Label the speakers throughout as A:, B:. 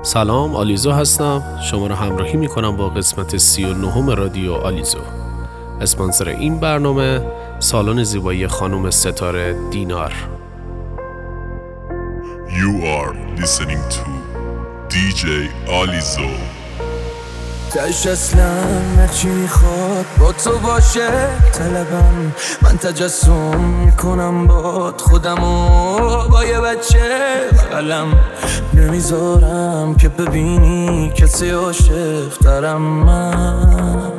A: سلام، آلیزو هستم. شما را همراهی میکنم با قسمت 39 رادیو آلیزو. اسپانسر این برنامه سالن زیبایی خانم ستاره دینار.
B: You are listening to DJ آلیزو.
C: تش اصلا هرچی میخواد با تو باشه طلبم، من تجسم میکنم باد خودمو با یه بچه بغلم، نمیذارم که ببینی کسی عاشق دارم. من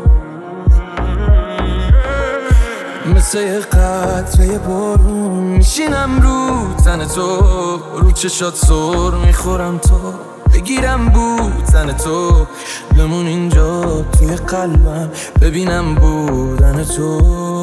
C: مثل یه قطره بارون میشینم رو تن تو، رو چشات سر میخورم تو بگیرم بودن تو، بمون اینجا توی قلبم ببینم بودن تو.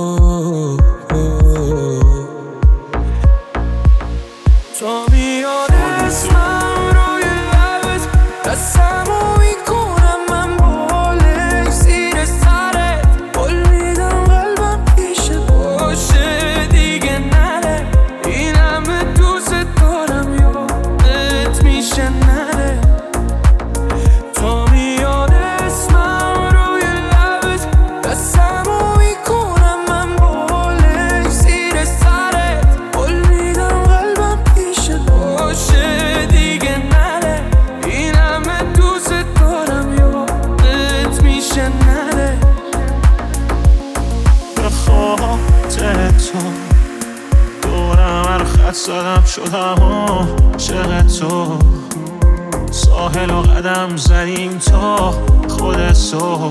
C: تو میاد اسمم روی لبت، دستمو میکنم من بالش زیر سرت، قول میدم قلبم پیشه باشه دیگه نره، این همه دوست دارم یادت میشه نره. تو میاد اسمم روی لبت، دستمو میکنم من بالش زیر سرت، قول میدم قلبم پیشه باشه دیگه نره، این همه دوست دارم یادت میشه نره.
D: به خاطر تو دورم هر خط زدم شدم عاشق تو، ساحل و قدم زدیم تا خود تو،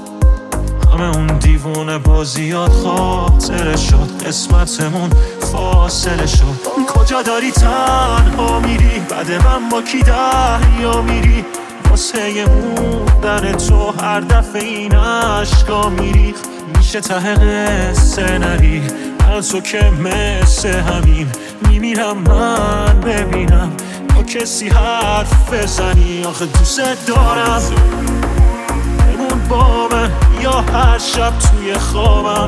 D: همه اون دیوونه بازیات خاطره شد، قسمتمون فاصله شد. کجا داری تنها میری بعد من با کی دریا میری، واسه موندن تو هر دفعه این عشقا میریخ، میشه ته قصه نری من تو که مثل همین میمیرم من ببینم با کسی حرف بزنی، آخه دوست دارم بمون با من یا هر شب توی خوابم،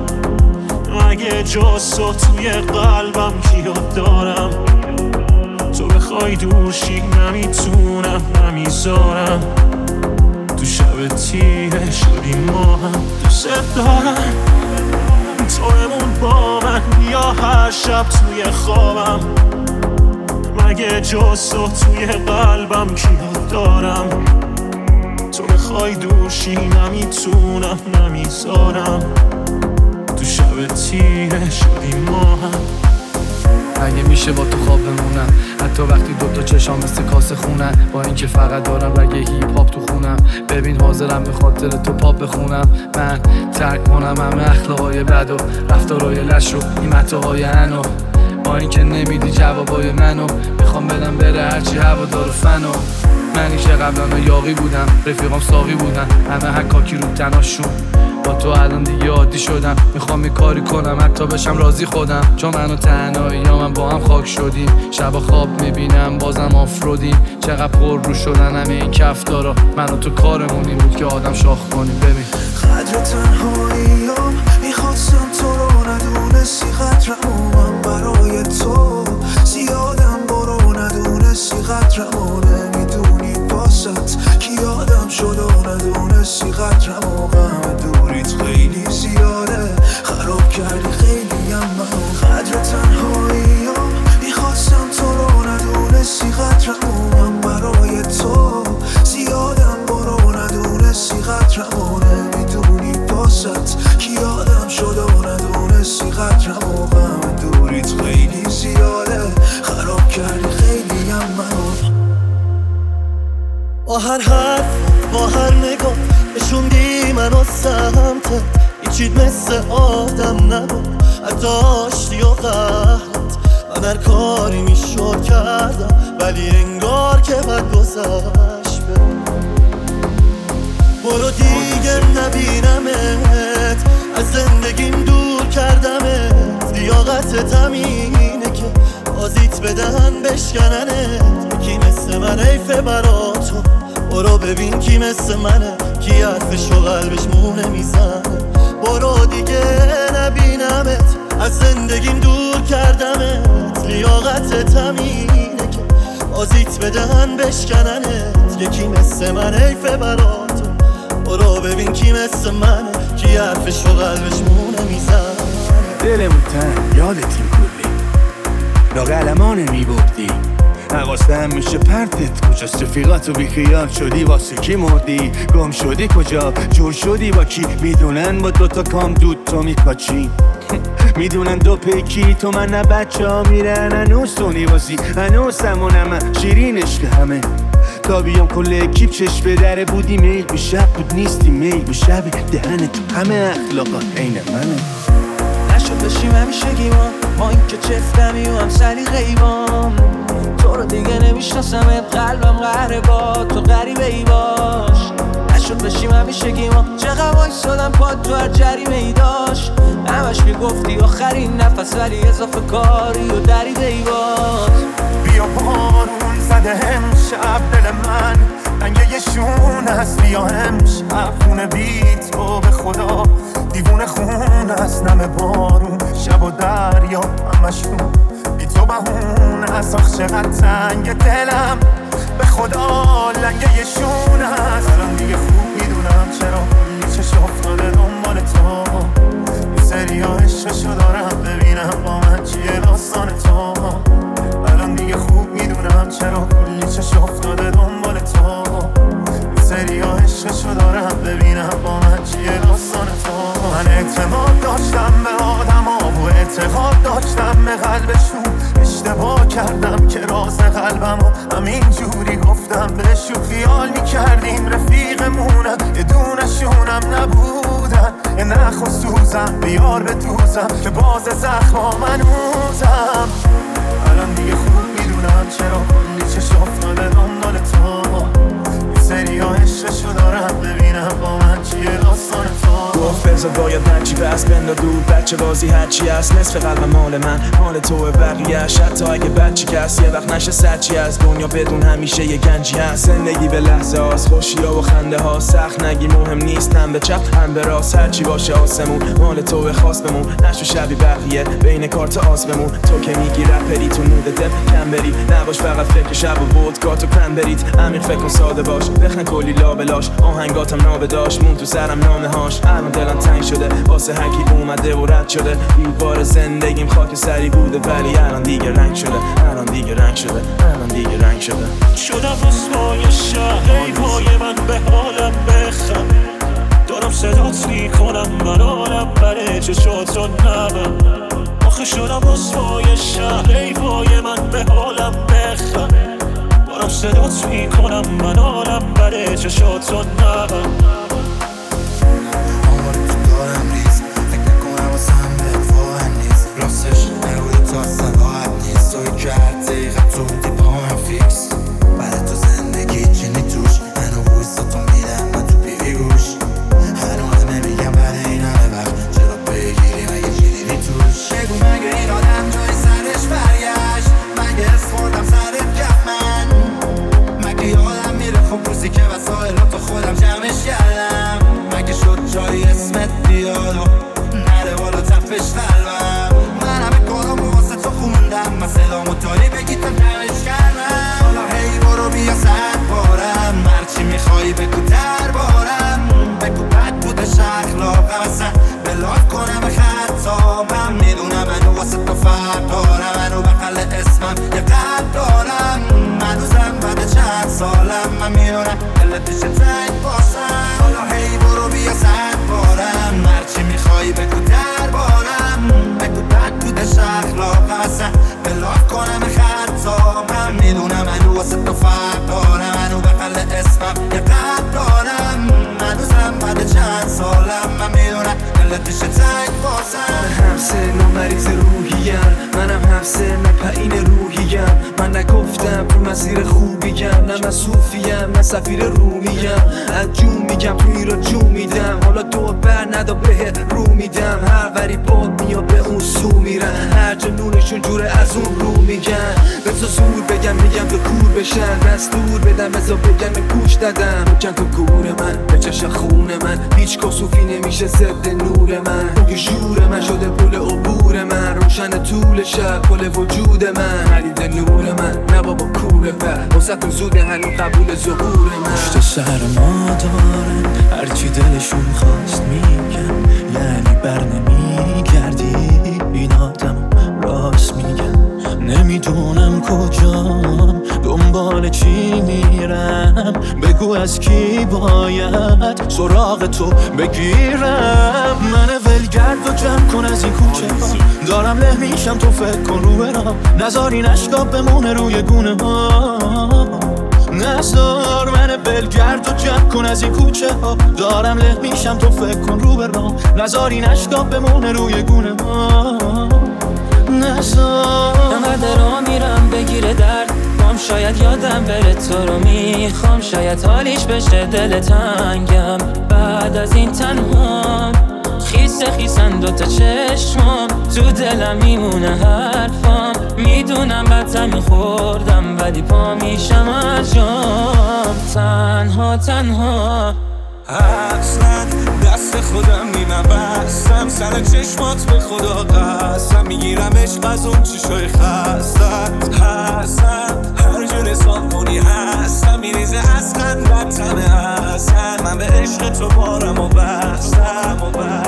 D: مگه جز تو توی قلبم کیات دارم، تو بخوای دوشی نمیتونم نمیذارم، تو شب تیره شدی ما هم دوست دارم، تو بمون با من یا هر شب توی خوابم، مگه جز تو توی قلبم کیات دارم، تو بخوای دوشی نمیتونم نمیذارم، تو شب تیره شدی ما هم.
C: اگه میشه با تو خواب بمونم، حتی وقتی دوتا چشام مثل کاسه خونن، با اینکه فقط دارم رگه هیپ هاپ تو خونم، ببین حاضرم به خاطر تو پاپ بخونم، من ترک کنم همه اخلاقای بد و رفتارای لش و این متاهای انو، با اینکه نمیدی جوابای منو، میخوام بدم بره هرچی هوادار فنو. منی که قبلا یاقی بودم، رفیقام ساقی بودن، همه حکاکی رو تناشون، با تو الان دیگه عادی شدم، میخوام یه کاری کنم حتی بشم راضی خودم، چون من و تنهایی یا من با هم خاک شدیم، شب خواب میبینم بازم آفرودیم، چقدر پر رو شدن همه این کفتارا، من و تو کارمون این بود که آدم شاخ کنیم. ببین
E: قدر تنهاییام میخواستم تو رو ندونستی، قدرمو من برای تو زیادم برو ندونستی، قدرمو نمیدونی واسط کی آدم شد و ندونستی، قدرمو غم دوریت خیلی زیاده خراب کردی خیلی هم منو. قدر تنهاییام میخواستم تو رو ندونستی، قدرمو من برای تو زیادم برو ندونستی، قدرمو نمیدونی واسط کی آدم شد و ندونستی، قدرمو غم دوریت خیلی زیاده خراب کردی خیلی هم منو. با هر حرف با هر نگاه نشوندی منو سمتت، هیچید مثل آدم نبود حتی آشتی و قهرت، من هر کاری میشد کردم ولی انگار که بد گذشت. برو دیگه نبینمت، از زندگیم دور کردمت، لیاقتت همینه که بازیت بدن بشکننت، کی مثل من حیفه برا تو، برو ببین کی مثل منه، کی حرفشو قلبش مونه میزنه، برو دیگه نبینمت، از زندگیم دور کردمت، لیاقتت همینه که
F: بازیت بدن بشکننت، یکی مثل من حیفه براتون. برو ببین کی مثل منه، کی حرفش رو قلبش مونه میزن.
G: دلمون تن یادتیم کلی لاقلمانه میبردی، حواستم میشه پرتت کجاست، رفیقاتو بیخیال شدی واسه کی مردی، گم شدی کجا، جور شدی با کی، میدونن با دوتا کام دود تو میکاچی میدونن دو پیکی تو من نه بچه ها میرن هنوز تو نیوازی، هنوز همونم شیرین عشق همه تا بیام کل اکیپ چشم به دره بودی، میل به شب بود نیستی میل به شب دهن تو همه اخلاقات عین منه.
H: نشد بشیم همیشگی ما این که چفتمی و هم سلیقه ایوام، تو رو دیگه نمیشناسم قلبم قهره با تو غریبه ای باش. نشد بشیم همیشگی ما چقدر وایسادم پاد تو هر جریمه ای داشت، همش میگفتی آخرین نفس ولی اضافه کاری و دریده ای باز.
I: بیا بارون زده امشب دل من رنگه یه شون هست، بیا امشب خونه بی تو به خدا دیوونه خون هست، نم بارون شب و دریا همشون بی تو بهون هست. آخ چقدر تنگ دلم به خدا لنگه یه شون هست. الان دیگه خوب میدونم چرا کلی چش افتاده دنبال تو، یه سریا عشقشو دارم ببینم با من چیه داستان تو. الان دیگه خوب میدونم چرا کلی چش افتاده دنبال تو، یه سریا عشقشو دارم ببینم با من چیه داستان تو. من اعتماد داشتم به آدما و اعتقاد داشتم به قلبشون، اشتباه کردم که راز قلبمو همین جوری گفتم بهشون. خیال میکردیم رفیقمونم یه دونشونم نبودن، یه نخ و سوزم بیار به دوزم که باز زخما منوزم. الان دیگه خوب میدونم چرا کلی چش افتاده دنبال تو، یه سریا عشقشو دارم ببینم با من چیه داستان تو.
J: گفت بذار باید هرچی بس بند و دور بچه بازی هرچی هست، نصف قلب مال من مال توه بقیه‌اش، حتی اگه بچی که هست یه وقت نشه سرچی از دنیا بدون همیشه یه گنجی هست. زندگی به لحظه هاست، خوشی ها و خنده ها، سخت نگی مهم نیست، هم به چپ هم به راست هرچی باشه آسمون مال توه خاص بمون، نشو شبی بقیه بین کارت آس بمون. تو که میگی رپری تو نود دل کم بری، نباش فقط فکر شب و ودکا تو کم برید، عمیق فکر کن ساده باش بخن کلی لابلاش، آهنگاتم نابداش مون تو سرم نامه هاش. الان دلم تنگ شده واسه هر کی اومده و رد شده، دیوار زندگیم خاک سری بوده ولی الان دیگه رنگ شده، الان دیگه رنگ شده، الان دیگه رنگ شده.
D: شدم رسوای شهر ای پای من به حالم بخم، دارم صدات میکنم من حالم بره چشاتو نبم. آخه شدم رسوای شهر ای پای من به حالم بخم، دارم صدات میکنم من حالم بره چشاتو نبم.
E: راستش نبوده تا اصلا راحت نیست، توی که هر دقیقه تو بودی با من فیکس. بعد تو زندگی چینی توش منو ویستاتون میدم من تو بیوی گوش، هنوز نمیگم بعد این همه وقت چرا بگیری مگه گیری توش. بگو مگه این آدم جای سرش برگشت، مگه خوردم سرت گفت من، مگه یادم میره خوب روزی که وسایلاتو خودم جمعش کردم، مگه شد جای اسمت بیاد و نره بالا تپش قلبم. من همه کارامو واسه تو خوندم، من صدامو داری بگی تا نمش کردم. حالا هی برو بیا صد بارم، هرچی میخوایی بگو در بارم، بگو بد بودش اخلاقم اصلا بلاک کنم خطا. من میدونم منو واسه تو فرق دارم، منو بقل اسمم یه قلب دارم، منوزم بعد چند سالم من میدونم دلتش تنگ باشم. حالا هی برو بیا صد بارم، هرچی میخوایی بگو در بارم، بگو بد بودش اخلاقم اصلا بلاک کنم خطا. من میدونم منو واسه تو فرق دارم، منو بقل اسمم یه قلب دارم، منوزم بعد چند سالم من میدونم دلتش تنگ باشم.
C: هم سن و مریض روحیم، منم هم سن پایین روحیم، من نگفتم تو مسیر خوبیم، نه من صوفیم نه سفیر رومیم، از جون میگم تو این را جون میدم، حالا دور بر ندا به رو میدم، هر وری باد میاد به اون سو میرن، هر جنونشون جوره از اون رو میگن، بذار زور بگم میگم تو کور بشن، دستور بدم بذار بگم گوش دادم، چند تا گور من به چشم خون من، هیچ کسوفی نمیشه ضد نور من، یه جور من شده پول عبور من، روشن طول شب پل وجود من، ندیده نور من نه بابا کوره و
K: واسه‌تون زوده هنوز قبول ظهور من.
H: پشت سر ما دارن هرچی دلشون خواست میگن، یعنی بر نمیگردی این آدم راست میگن. نمیدونم کجام دنبال چی میرم، بگو از کی باید سراغ تو بگیرم. من ولگرد و جمع کن از این کوچه ها، دارم له میشم تو فکر کن رو برام، نذار این عشقا بمونه روی گونه ها. نذار من ولگرد و جمع کن از این کوچه ها، دارم له میشم تو فکر کن رو برام، نذار این عشقا بمونه روی گونه ها. نذار
L: انقدر را میرم بگیره درد بام، شاید یادم بره تو رو میخوام، شاید حالیش بشه دل تنگم بعد از این تنها. خیسن دوتا چشمام تو دلم میمونه حرفام، میدونم بدتر میخوردم ولی پا میشم از جام. تنها
M: اصلا دست خودم نیمم بستم، سر چشمات به خدا قسم میگیرم عشق از اون چشای خستت هستم. هر جور حساب کنی هستم، میریزه از خندت تمه هستم. من به عشق تو بارم و بستم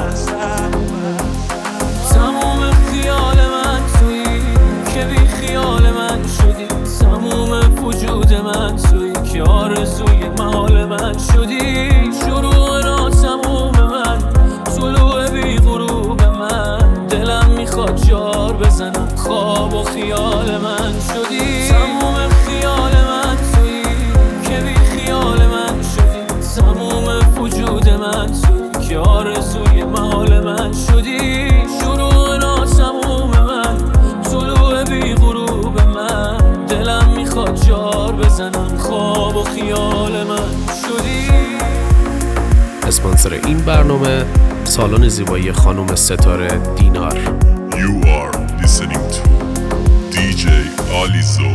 H: تمام خیال من تویی که بی خیال من شدی، تمام وجود من تویی که آرزوی محال من شدی. شروع ناتموم من، طلوع بی غروب من، دلم میخواد جار بزنم، خواب و خیال من شدی. تمام خیال من تویی که بی خیال من شدی، تمام وجود من تویی که آرزوی محال من شدی. شروع ناتموم من، طلوع بی غروب من، دلم میخواد جار بزنم، خواب و خیال من شدی.
A: اسپانسر این برنامه سالن زیبایی خانم ستاره دینار.
B: You are listening to DJ Alizo.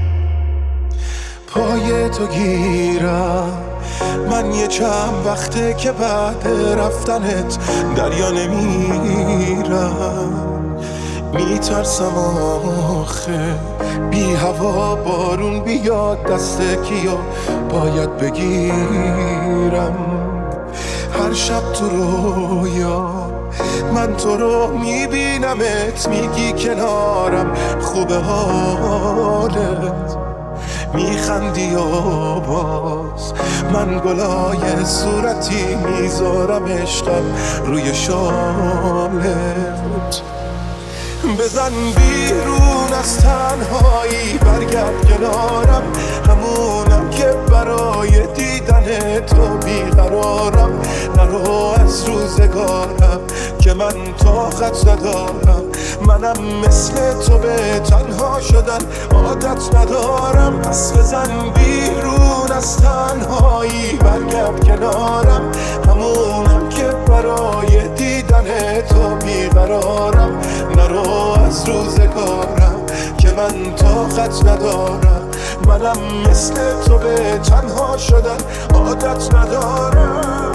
E: پای تو گیرم من یه چند وقته که بعد رفتنت دریا نمیرم، میترسم آخه بی هوا بارون بیاد دست کیو باید بگیرم. هر شب تو رویا من تو رو میبینمت، میگی کنارم خوبه حالت، میخندی و باز من گلای صورتی میذارم عشقم روی شاملت. بزن بیرون از تنهایی برگرد کنارم، همونم که برای دیدن تو بیقرارم. نرو از روزگارم که من طاقت ندارم، منم مثل تو به تنها شدن عادت ندارم. پس بزن بیرون از تنهایی برگرد کنارم، همونم که برای دیدن تو بیقرارم. نرو از روزگارم که من طاقت ندارم، منم مثل تو به تنها شدن عادت ندارم.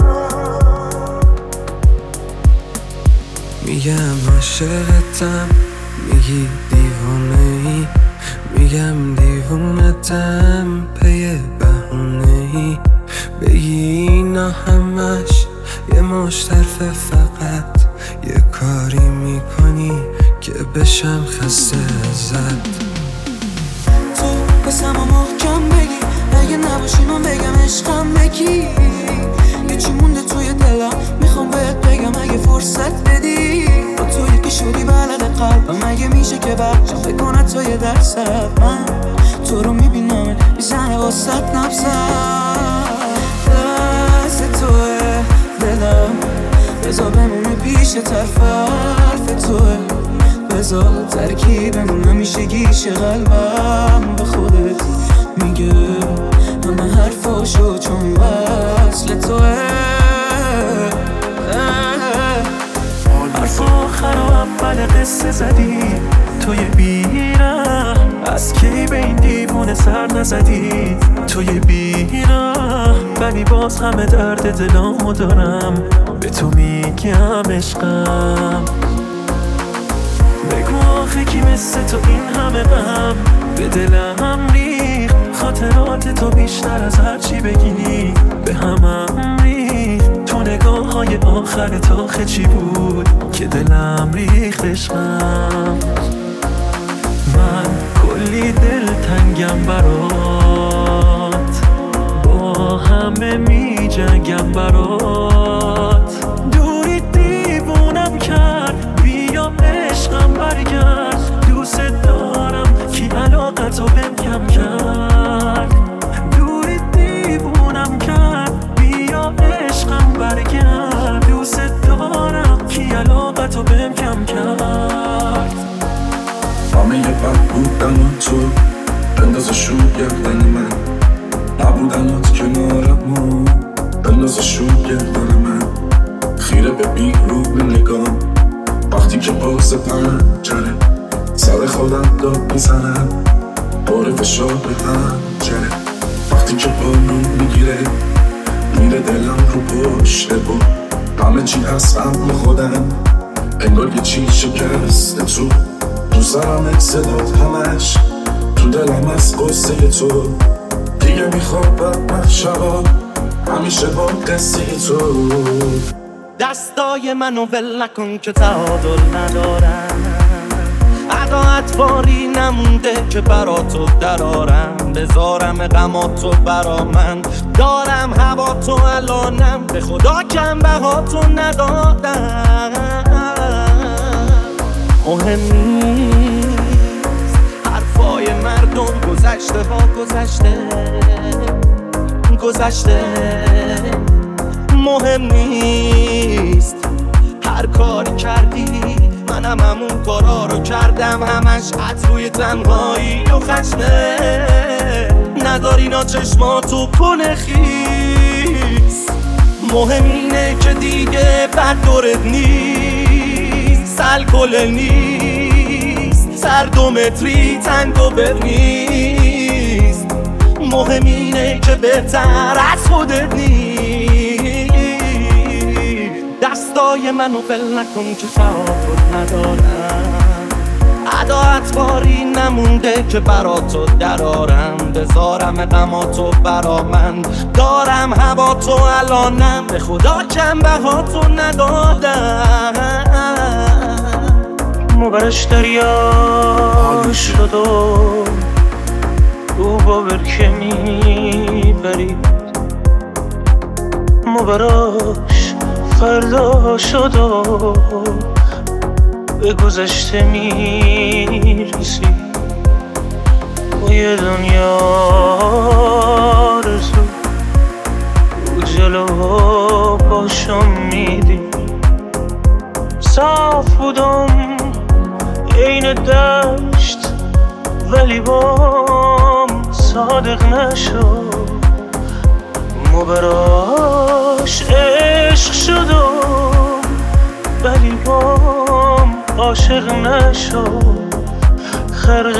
H: میگم عاشقتم، میگی دیوانه‌ای، میگم دیوونتم پی بهونه‌ای، بگی نه همش یه مشترفه، فقط یه کاری میکنی که بشم خسته ازت.
N: تو بسم و محکم بگی، اگه نباشی من بگم عشقم بگی. یه چی مونده توی دلم میخوام بهت بگم اگه فرصت بدی. با توی که شدی بلد قلبم، اگه میشه که بچم بکنه توی درست. من تو رو میبینم میزنه واسط نبزم، دست توه دلم بذار بمونه پیش طرف حرف توه، بذار ترکیبمون نمیشه گیش قلبم به خودت میگه همه حرفاشو چون وصل توه.
H: حرف آخر و اول قصه زدی توی بیرم، از کی به این دیوونه سر نزدی توی بیرم، ولی باز همه درد دلامو دارم به تو میگم عشقم. بگو آخه کی مثل تو این همه غم به دلم ریخت،
J: خاطرات تو بیشتر از هر چی بگی به همم ریخت. تو نگاه های آخر تا چی بود که دلم ریخت عشقم. من کلی دل تنگم برات، با همه می جنگم برات. دوری دیوونم کرد، بیا عشقم برگرد. دوست دارم کی علاقتو بهم کم کرد. دوری دیوونم کرد، بیا عشقم برگرد. دوست دارم کی علاقتو بهم کم کرد.
O: همه بد بودن تو بندازش رو گردن من، نبودنات کنارمو بندازش رو گردن من. خیره به بیرون نگام وقتی که باز پنجره سر خودم داد میزنم، بار فشار به پنجره. وقتی که بارون میگیره میره دلم رو پشت بود، همه چی هست قبل خودم انگار یه چی شکسته تو. تو سرم صدات همش تو دلم از قصه تو، دیگه میخوابم من شبا همیشه با قصه تو.
F: دستای منو ول نکن که تعادل ندارم، عداعت باری نمونده که برا تو درارم. بذارم غماتو برا من، دارم هوا تو الانم، به خدا کم بها تو ندادم. مهم نیست حرفای مردم، گذشته ها گذشته. مهم نیست هر کاری کردی، منم همون کارا رو کردم، همش از روی تنهایی و خشمه. نداری نا چشماتو کنه خیس، مهم اینه که دیگه بد دورت نیست، الکل نیست، سر 2 متری تنگ و بر نیست. مهم اینه که بهتر از خودت نیست. دستای منو ول نکن که تعادل ندارم، عداعت باری نمونده که برا تو درارم. بذارم غماتو برا من، دارم هوا تو الانم، به خدا کم بها تو ندادم.
P: مبرش دریا شد و او با برکه میبرید، مبراش فردا شد و به گذشته میرسی. با یه دنیا رزو او جلو پاشم میدی. صاف بودم عین دشت ولی بام صادق نشد، مبراش عشق شدم ولی بام عاشق نشد. خرق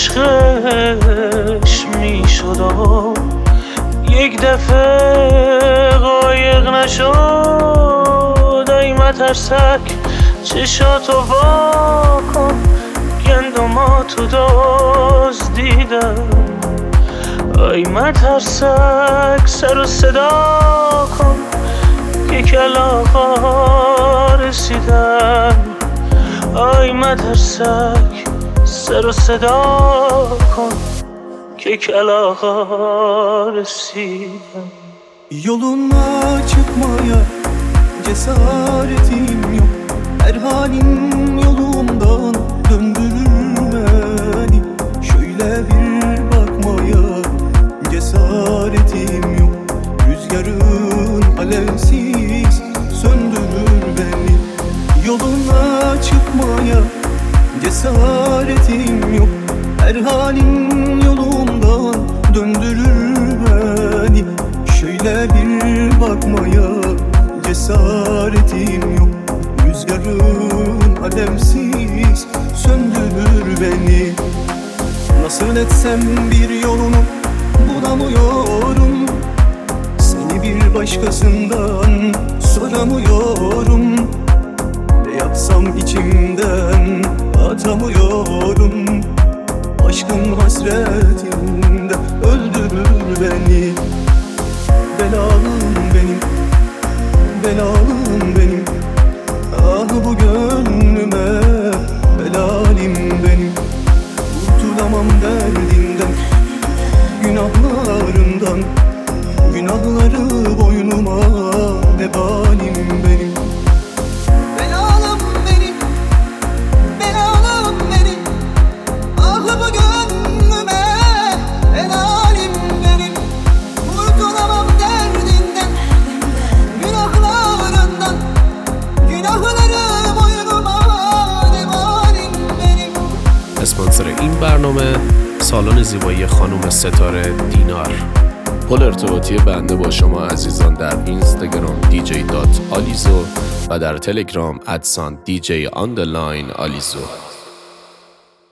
P: عشقش می شدم، یک دفعه قایق نشد. ای مترسک چشاتو وا کن، گندماتو دزدیدم. ای مترسک سر و صدا کن که کلاغا رسیدن. ای مترسک سر و صدا کن که kelağa residen.
E: Yoluna çıkmaya cesaretim yok, her halin yolumdan döndürür beni. Şöyle bir bakmaya cesaretim yok, rüzgarın alevsiz söndürür beni. Yoluna çıkmaya cesaretim yok, her halin yolumdan döndürür beni. Şöyle bir bakmaya cesaretim yok, rüzgarın alevsiz söndürür beni. Nasıl etsem bir yolunu bulamıyorum, seni bir başkasından soramıyorum. Ne yapsam içimden atamıyorum, aşkın hasretinde öldüm.
G: beni. Belalım benim, belalım benim. Ah bu gönlüme belalim benim. Kurtulamam derdinden, günahlarımdan. Günahları boynuma vebalim benim.
N: Belalım benim, belalım benim. Ah bu gönlüme belalim benim. Kurtulamam derdinden, günahlarından. Günahları boynuma vebalim benim.
A: اسپانسر این برنامه سالن زیبایی خانم ستاره دینار. پل ارتباطی بنده با شما عزیزان در اینستاگرام dj.alizo و در تلگرام @dj_alizo.